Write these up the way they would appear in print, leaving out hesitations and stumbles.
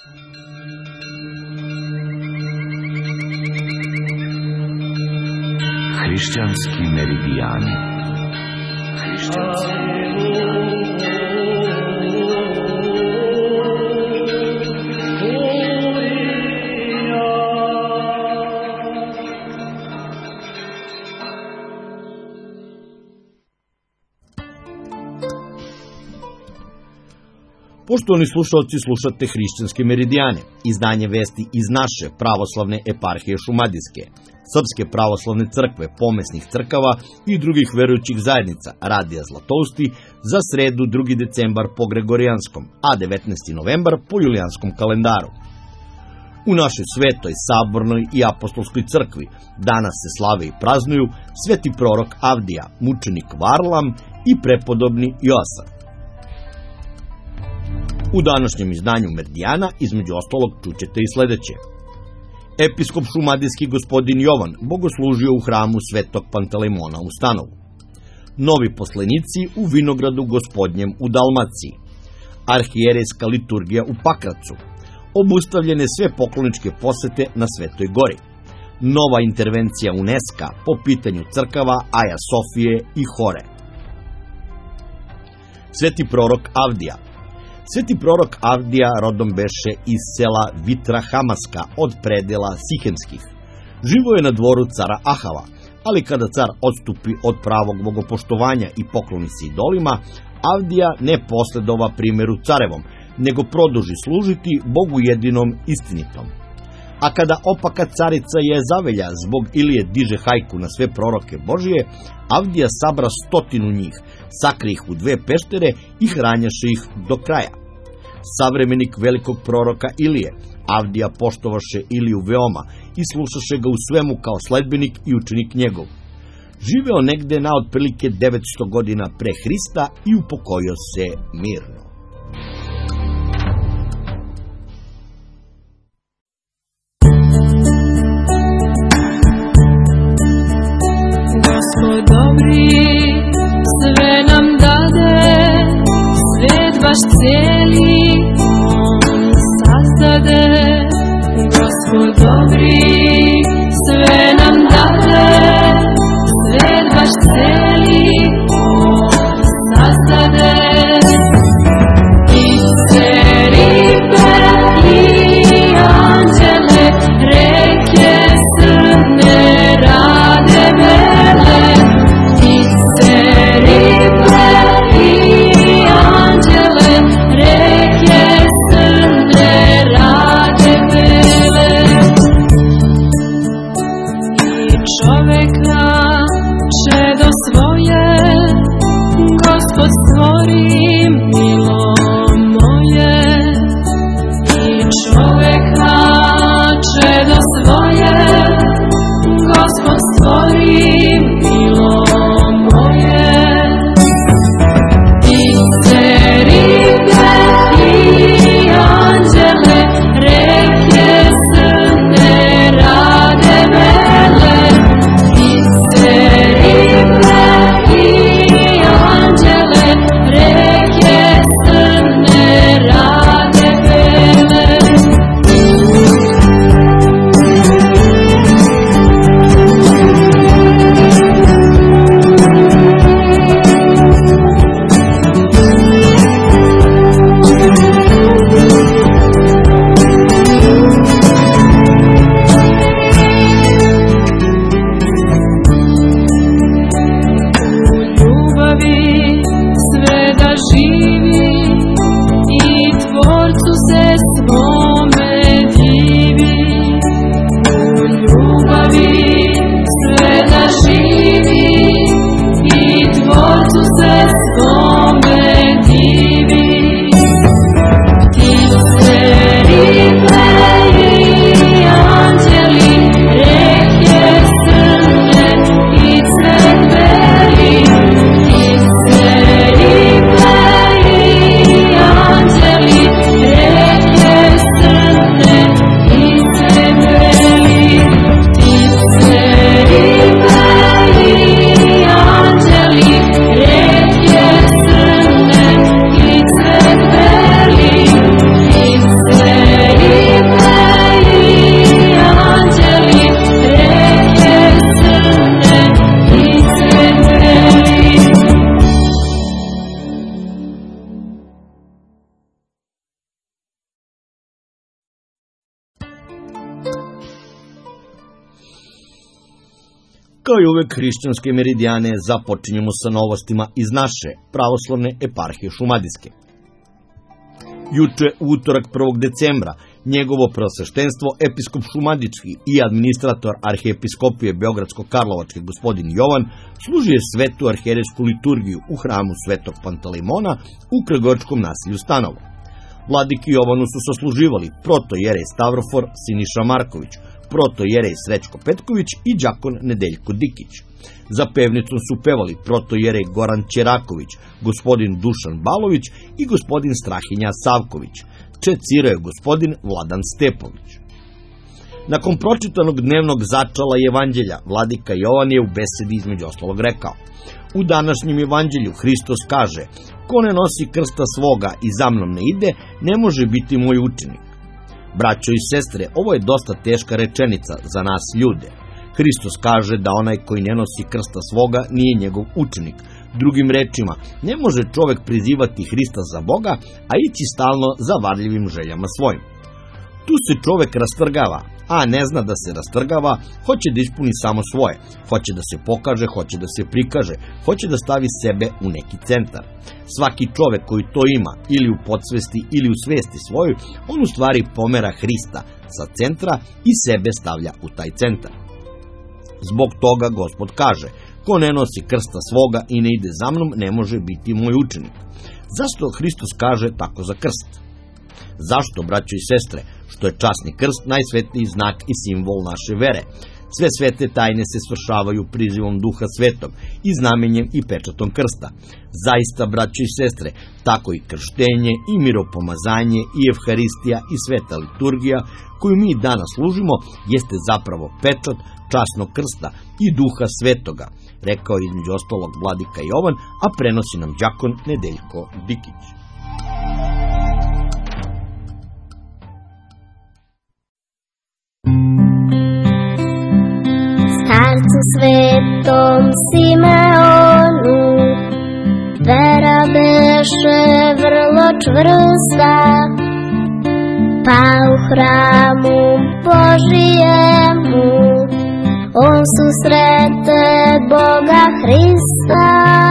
Hrišćanski meridijani. Poštovani slušalci, slušate Hrišćanske meridijane, izdanje vesti iz naše pravoslavne eparhije Šumadijske, Srpske pravoslavne crkve, pomesnih crkava i drugih verujućih zajednica Radija Zlatousti za sredu 2. decembar po Gregorijanskom, a 19. novembar po Julijanskom kalendaru. U našoj svetoj, sabornoj i apostolskoj crkvi danas se slave i praznuju sveti prorok Avdija, mučenik Varlam i prepodobni Joasa. U današnjem izdanju Meridijana, između ostalog, čućete i sledeće. Episkop šumadijski gospodin Jovan bogoslužio u hramu Svetog Pantelejmona u Stanovu. Novi poslenici u vinogradu Gospodnjem u Dalmaciji. Arhijerejska liturgija u Pakracu. Obustavljene sve pokloničke posete na Svetoj gori. Nova intervencija UNESCO po pitanju crkava Aja Sofije i Hore. Sveti prorok Avdija. Sveti prorok Avdija rodom beše iz sela Vitra Hamaska od predela Sihemskih. Živo je na dvoru cara Ahava, ali kada car odstupi od pravog bogopoštovanja i pokloni se idolima, Avdija ne posledova primjeru carevom, nego produži služiti Bogu jedinom istinitom. A kada opaka carica Jezavelja zbog Ilije diže hajku na sve proroke Božije, Avdija sabra 100 njih, sakri ih u 2 peštere i hranjaše ih do kraja. Savremenik velikog proroka Ilije, Avdija poštovaše Iliju veoma i slušaše ga u svemu kao sledbenik i učenik njegov. Živeo negde na otprilike 900 godina pre Hrista i upokojio se mirno. Gospod dobri, sve nam dade, svet baš cijeli on sazdade. Gospod dobri, sve nam dade, svet baš cijeli on sazdade. Ptice, ribe i anđele, reke crne rade vele. Ptice, ribe i anđele, reke crne rade vele. Kao i uvek hrišćanske meridijane započinjemo sa novostima iz naše pravoslavne eparhije Šumadijske. Juče, u utorak 1. decembra, njegovo preosveštenstvo, episkop Šumadijski i administrator arhijepiskopije Beogradsko-Karlovačke gospodin Jovan služio svetu arhijerejsku liturgiju u hramu Svetog Pantalejmona u Kragujevčkom naselju Stanovo. Vladiki Jovanu su sasluživali protojerej Stavrofor Siniša Marković, protojerej Srećko Petković i đakon Nedeljko Dikić. Za pevnicom su pevali protojerej Goran Ćeraković, gospodin Dušan Balović i gospodin Strahinja Savković. Čecirao je gospodin Vladan Stepović. Nakon pročitanog dnevnog začala evanđelja, vladika Jovan je u besedi između ostalog rekao: U današnjem evanđelju Hristos kaže: Ko ne nosi krsta svoga i za mnom ne ide, ne može biti moj učenik. Braćo i sestre, ovo je dosta teška rečenica za nas ljude. Hristos kaže da onaj koji ne nosi krsta svoga nije njegov učenik. Drugim rečima, ne može čovek prizivati Hrista za Boga, a ići stalno za varljivim željama svojim. Tu se čovek rastrgava, a ne zna da se rastrgava, hoće da ispuni samo svoje, hoće da se pokaže, hoće da se prikaže, hoće da stavi sebe u neki centar. Svaki čovek koji to ima, ili u podsvesti ili u svesti svojoj, on u stvari pomera Hrista sa centra i sebe stavlja u taj centar. Zbog toga Gospod kaže: Ko ne nosi krsta svoga i ne ide za mnom, ne može biti moj učenik. Zašto Hristos kaže tako za krst? Zašto, braćo i sestre, što je časni krst najsvetiji znak i simbol naše vere? Sve svete tajne se svršavaju prizivom Duha Svetog i znamenjem i pečatom krsta. Zaista, braćo i sestre, tako i krštenje, i miropomazanje, i evharistija, i sveta liturgija, koju mi danas služimo, jeste zapravo pečat časnog krsta i Duha Svetoga, rekao je između ostalog vladika Jovan, a prenosi nam đakon Nedeljko Dikić. Starcu svetom Simeonu vera beše vrlo čvrsta, pa u hramu Božijemu on susrete Boga Hrista.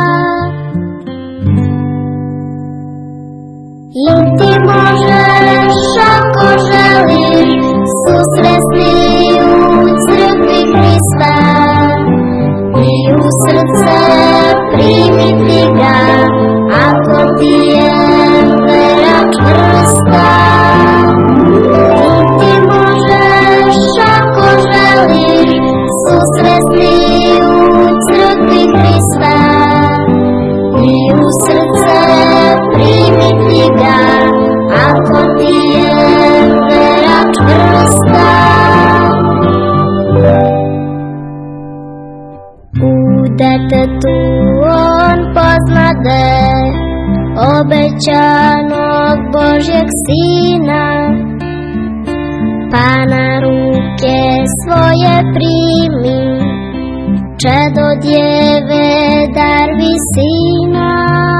I ti možeš, ako želiš, susresti u crkvi Hrista i u srce primiti ga, ako ti je vera čvrsta. I ti možeš, ako želiš, susresti u crkvi Hrista i u srce primiti ga, ako ti je vera čvrsta. U detetu on poznade obećanog Božjeg Sina, pa na ruke svoje primi čedo djeve dar visina.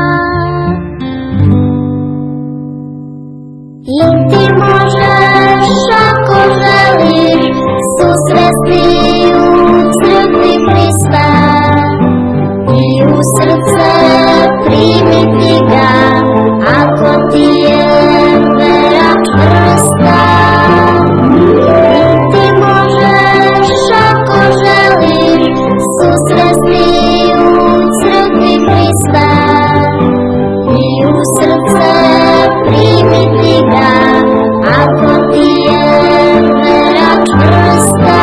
I ti možeš, ako želiš, susresti u crkvi Hrista i u srce primiti ga, ako ti je vera čvrsta. I ti možeš, ako želiš, susresti u crkvi Hrista i u srce primiti ga, ako ti je vera čvrsta.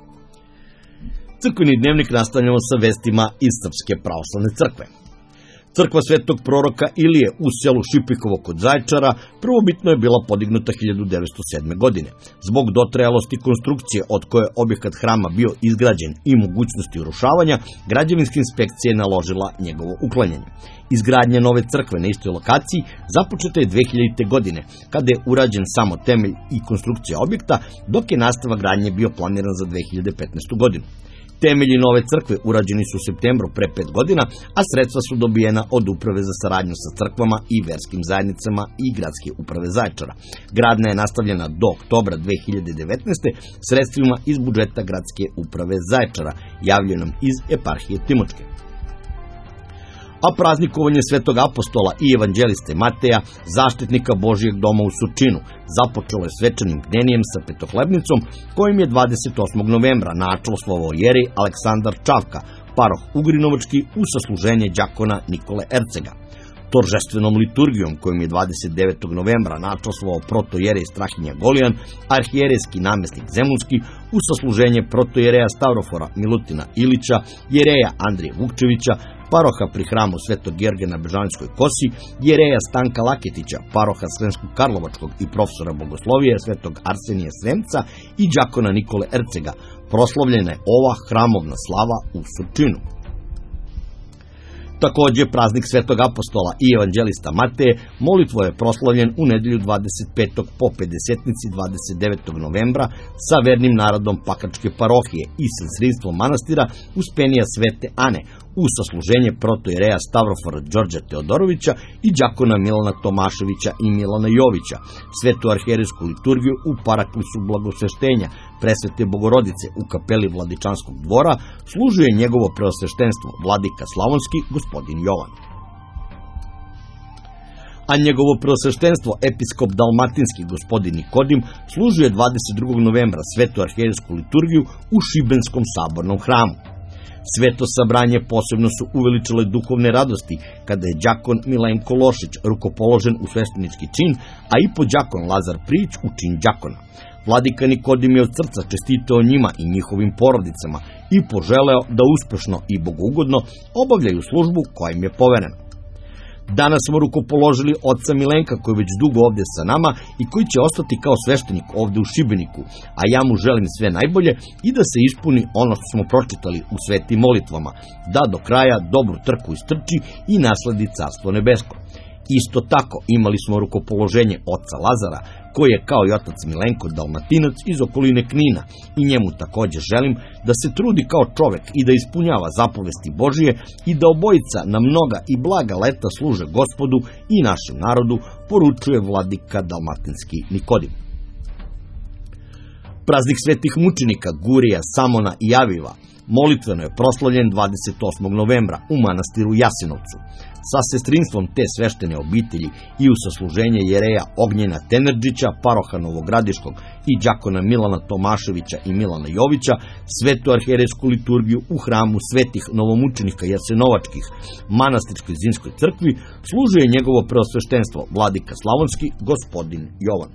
Crkveni dnevnik nastavljamo sa vestima iz Srpske pravoslavne crkve. Crkva svetog proroka Ilije u selu Šipikovo kod Zaječara prvobitno je bila podignuta 1907. godine. Zbog dotrajalosti konstrukcije od koje je objekat hrama bio izgrađen i mogućnosti urušavanja, građevinska inspekcija je naložila njegovo uklanjanje. Izgradnja nove crkve na istoj lokaciji započeta je 2000. godine, kada je urađen samo temelj i konstrukcija objekta, dok je nastavak gradnje bio planiran za 2015. godinu. Temelji nove crkve urađeni su u septembru pre 5 godina, a sredstva su dobijena od Uprave za saradnju sa crkvama i verskim zajednicama i Gradske uprave Zaječara. Gradnja je nastavljena do oktobra 2019. sredstvima iz budžeta Gradske uprave Zaječara, javljaju nam iz eparhije Timočke. A praznikovanje svetog apostola i evanđeliste Mateja, zaštitnika Božijeg doma u Surčinu, započelo je svečanim bdenijem sa petohlebnicom, kojim je 28. novembra načelstvovao jerej Aleksandar Čavka, paroh Ugrinovački, u sasluženje đakona Nikole Ercega. Toržestvenom liturgijom, kojim je 29. novembra načelstvovao protojerej Strahinja Golijan, arhijerejski namestnik Zemunski, u sasluženje protojereja Stavrofora Milutina Ilića, jereja Andrije Vukčevića, paroha pri hramu Svetog Georgija na Bežanijskoj kosi, jereja Stanka Laketića, paroha Sremskog Karlovačkog i profesora bogoslovije Svetog Arsenija Sremca i đakona Nikole Ercega, proslavljena je ova hramovna slava u Surčinu. Također, praznik svetog apostola i evanđelista Mateje molitvo je proslavljen u nedelju 25. po pedesetnici 29. novembra sa vernim narodom Pakračke parohije i sestrinstvom manastira Uspenija Svete Ane u sasluženje protojereja Stavrofora Đorđa Teodorovića i đakona Milana Tomaševića i Milana Jovića, svetu arhijerejsku liturgiju u paraklisu blagosveštenja Presvete Bogorodice u kapeli Vladičanskog dvora, služuje njegovo preosveštenstvo vladika Slavonski gospodin Jovan. A njegovo preosveštenstvo episkop Dalmatinski gospodin Nikodim služuje 22. novembra svetu arhijerejsku liturgiju u Šibenskom sabornom hramu. Sveto sabranje posebno su uveličile duhovne radosti kada je đakon Milenko Lošić rukopoložen u sveštenički čin, a i podđakon Lazar Prijić u čin đakona. Vladika Nikodim je od srca čestitao njima i njihovim porodicama i poželeo da uspešno i bogougodno obavljaju službu koja im je poverena. Danas smo rukopoložili oca Milenka, koji je već dugo ovdje sa nama i koji će ostati kao sveštenik ovdje u Šibeniku, a ja mu želim sve najbolje i da se ispuni ono što smo pročitali u svetim molitvama, da do kraja dobru trku istrči i nasledi carstvo nebesko. Isto tako imali smo rukopoloženje oca Lazara, koji je kao i otac Milenko Dalmatinac iz okoline Knina, i njemu također želim da se trudi kao čovek i da ispunjava zapovesti Božije i da obojica na mnoga i blaga leta služe Gospodu i našem narodu, poručuje vladika Dalmatinski Nikodim. Praznik svetih mučenika Gurija, Samona i Aviva molitveno je proslavljen 28. novembra u manastiru Jasenovcu. Sa sestrinstvom te sveštene obitelji i u sasluženje jereja Ognjena Tenerdžića, paroha Novogradiškog i đakona Milana Tomaševića i Milana Jovića, svetu arhijerejsku liturgiju u hramu svetih novomučenika Jasenovačkih, manastirskoj zimskoj crkvi, služuje njegovo preosveštenstvo vladika Slavonski gospodin Jovan.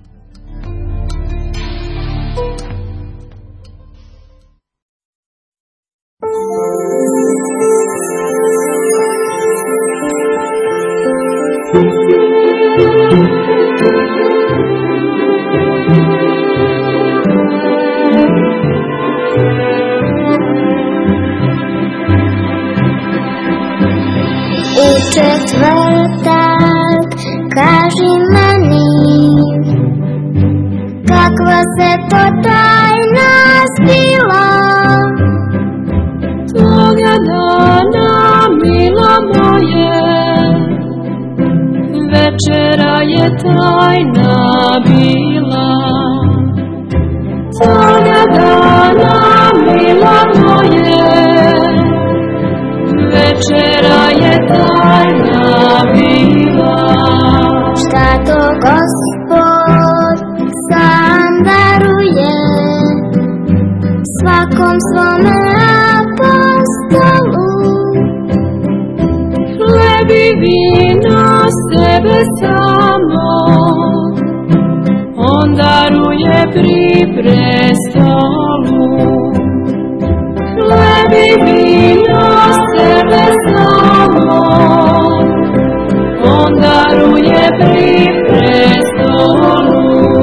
U četvrtak kaži meni, kakva se to tajna zbila. Toga dana, mila moje, večera je tajna bila. Toga dana, mila moje, večera je tajna bila. Šta to Gospod sam daruje svakom svome apostolu. Hleb i vino sebe samo, on daruje pri prestolu. Hleb i vino sebe samo, pri prestolu.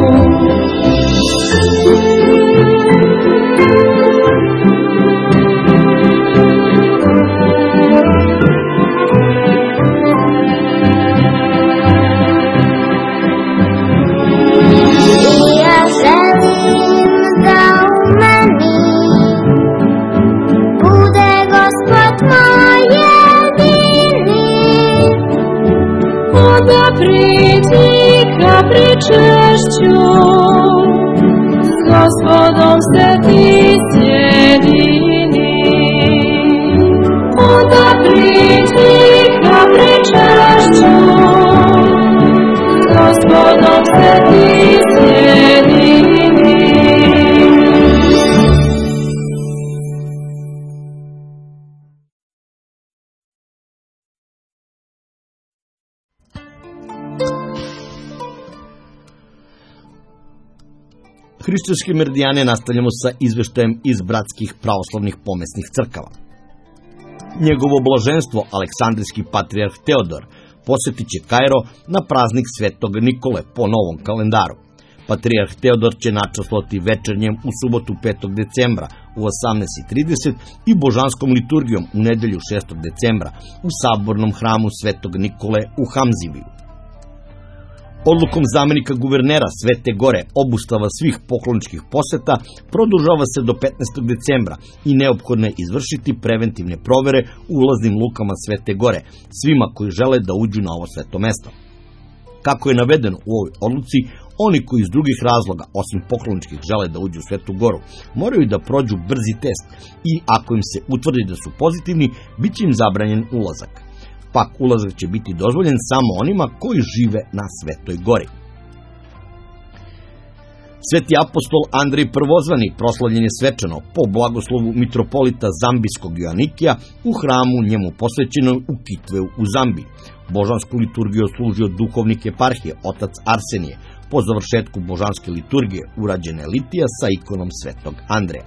Pritika pričešću, s Gospodom se ti sjedini. Onda pritika pričešću, s Gospodom se ti sjedini. Hrišćanske meridijane nastavljamo sa izveštajem iz bratskih pravoslavnih pomesnih crkava. Njegovo blaženstvo, Aleksandrijski patrijarh Teodor, posjetit će Kairo na praznik Svetog Nikole po novom kalendaru. Patrijarh Teodor će načastvovati večernjem u subotu 5. decembra u 18:30 i božanskom liturgijom u nedelju 6. decembra u sabornom hramu Svetog Nikole u Hamziviju. Odlukom zamenika guvernera Svete Gore obustava svih pokloničkih poseta produžava se do 15. decembra i neophodno je izvršiti preventivne provere u ulaznim lukama Svete Gore svima koji žele da uđu na ovo sveto mesto. Kako je navedeno u ovoj odluci, oni koji iz drugih razloga, osim pokloničkih, žele da uđu u Svetu Goru, moraju da prođu brzi test i ako im se utvrdi da su pozitivni, bit će im zabranjen ulazak. Pak ulazak će biti dozvoljen samo onima koji žive na Svetoj Gori. Sveti apostol Andrej Prvozvani proslavljen je svečano po blagoslovu mitropolita Zambijskog Joanikija u hramu njemu posvećenoj u Kitveu u Zambiji. Božansku liturgiju služio duhovnik eparhije, otac Arsenije, po završetku božanske liturgije urađene litija sa ikonom Svetog Andreja.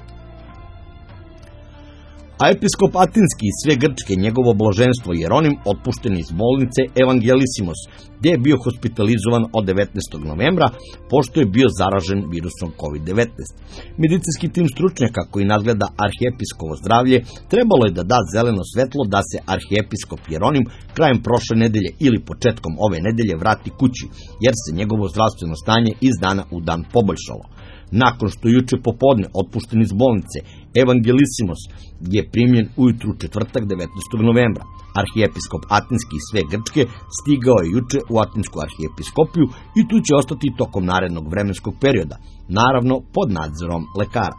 A episkop Atinski i sve Grčke, njegovo blaženstvo Jeronim, otpušten iz bolnice Evangelisimos, gdje je bio hospitalizovan od 19. novembra, pošto je bio zaražen virusom COVID-19. Medicinski tim stručnjaka koji nadgleda arhijepiskovo zdravlje trebalo je da da zeleno svetlo da se arhijepiskop Jeronim krajem prošle nedelje ili početkom ove nedelje vrati kući, jer se njegovo zdravstveno stanje iz dana u dan poboljšalo. Nakon što juče popodne otpušten iz bolnice, Evangelisimos je primljen ujutru četvrtak 19. novembra. Arhijepiskop Atinski i sve Grčke stigao je juče u Atinsku arhijepiskopiju i tu će ostati tokom narednog vremenskog perioda, naravno pod nadzorom lekara.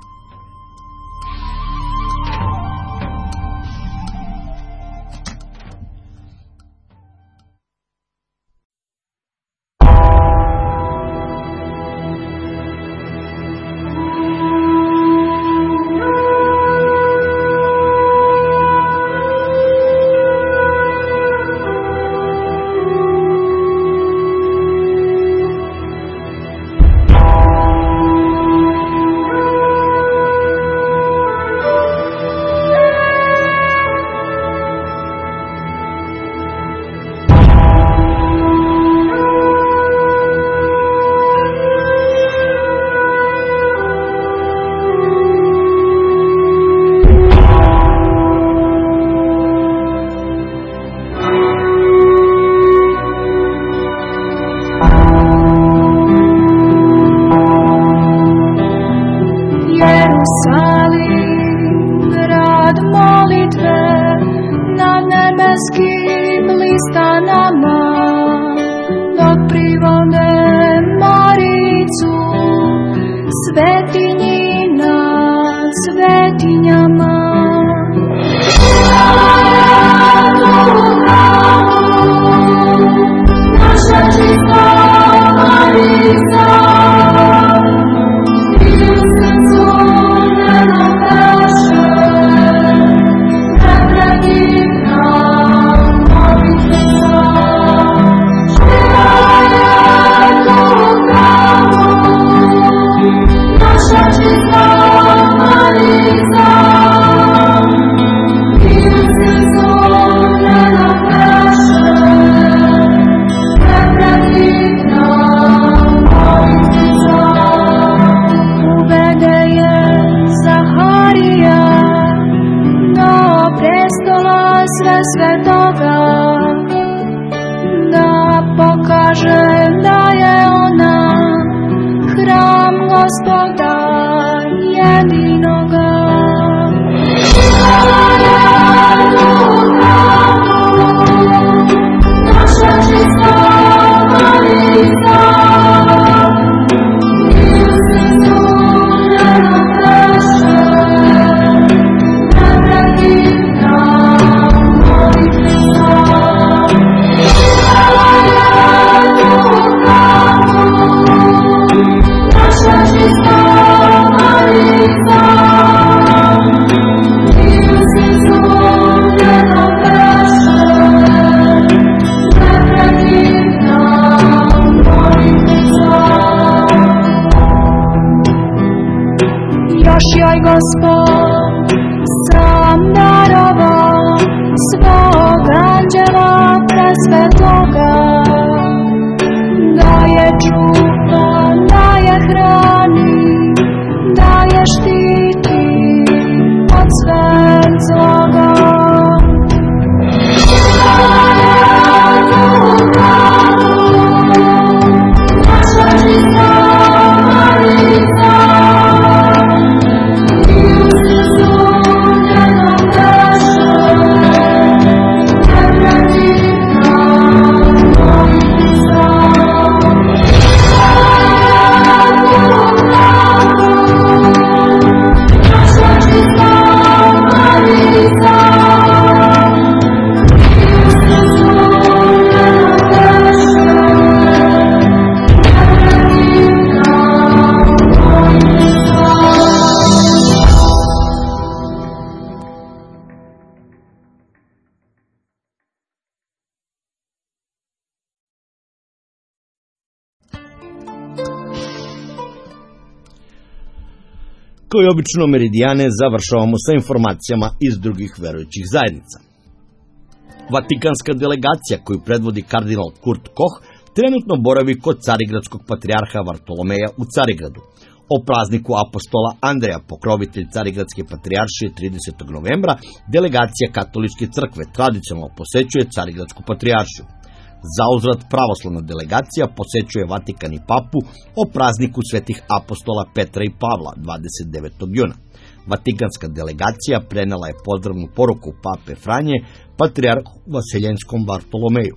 Gospod sam darovao svog anđela presvetoga, da je čuva, da je hrani, da je štiti od sveg zloga. Kao i obično meridijane završavamo sa informacijama iz drugih verujućih zajednica. Vatikanska delegacija koju predvodi kardinal Kurt Koch trenutno boravi kod carigradskog patrijarha Vartolomeja u Carigradu. O prazniku apostola Andreja, pokrovitelj carigradske patrijaršije 30. novembra, delegacija katoličke crkve tradicionalno posećuje carigradsku patrijaršiju. Zauzvrat pravoslavna delegacija posećuje Vatikan i papu o prazniku svetih apostola Petra i Pavla 29. juna. Vatikanska delegacija prenela je pozdravnu poruku pape Franje patrijarhu Vasiljenskom Bartolomeju.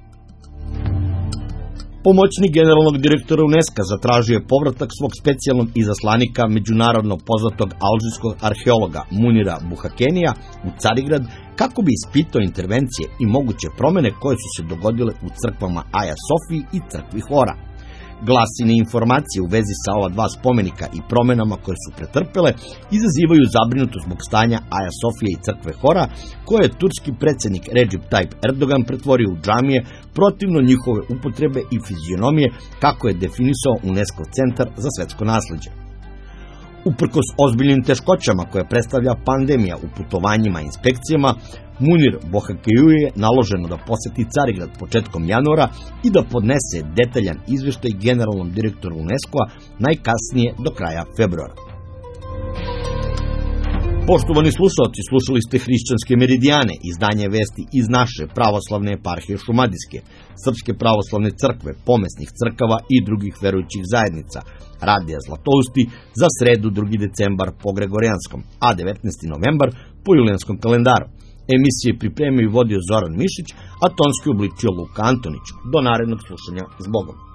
Pomoćnik generalnog direktora UNESCO zatražio je povratak svog specijalnog izaslanika međunarodno poznatog alžirskog arheologa Munira Buhakenija u Carigrad kako bi ispitao intervencije i moguće promene koje su se dogodile u crkvama Aja Sofiji i crkvi Hora. Glasine informacije u vezi sa ova dva spomenika i promenama koje su pretrpele izazivaju zabrinutost zbog stanja Aja Sofije i crkve Hora, koje je turski predsjednik Recep Tayyip Erdogan pretvorio u džamije protivno njihove upotrebe i fizionomije, kako je definisao UNESCO centar za svetsko nasleđe. Uprkos ozbiljnim teškoćama koje predstavlja pandemija u putovanjima i inspekcijama, Munir Bohakeju je naloženo da poseti Carigrad početkom januara i da podnese detaljan izveštaj generalnom direktoru UNESCO-a najkasnije do kraja februara. Poštovani slušalci, slušali ste Hrišćanske meridijane, izdanje vesti iz naše pravoslavne eparhije Šumadijske, Srpske pravoslavne crkve, pomesnih crkava i drugih verujućih zajednica, Radija Zlatousti za sredu 2. decembar po Gregorijanskom, a 19. novembar po julijanskom kalendaru. Emisije pripremio i vodio Zoran Mišić, a tonski obličio Luka Antonić. Do narednog slušanja, s Bogom.